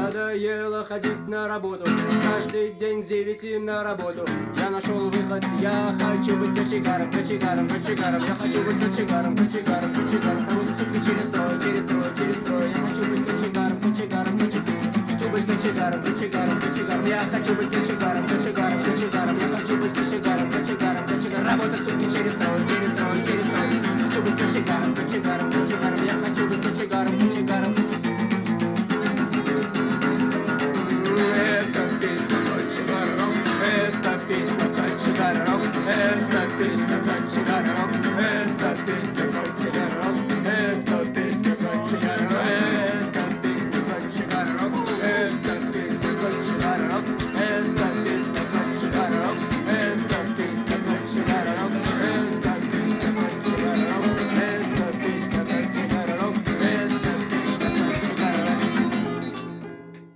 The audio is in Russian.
надоело ходить на работу. Каждый день к 9 на работу. Я нашел выход, я хочу быть кочегаром, кочегаром, кочегаром. Я хочу быть кочегаром, кочегаром, кочегаром. Проводить сутки через строй, через строй, через строй. Я хочу быть кочегаром, кочегаром, кочегаром. Хочу быть кочегаром, кочегаром, кочегаром. Я хочу быть кочегаром, кочегаром, кочегаром. Я хочу быть кочегаром, кочегаром, кочегаром. Работать сутки через строй, через строй, через строй. Хочу быть кочегаром, кочегаром, кочегаром. Я хочу быть кочегаром, кочегаром.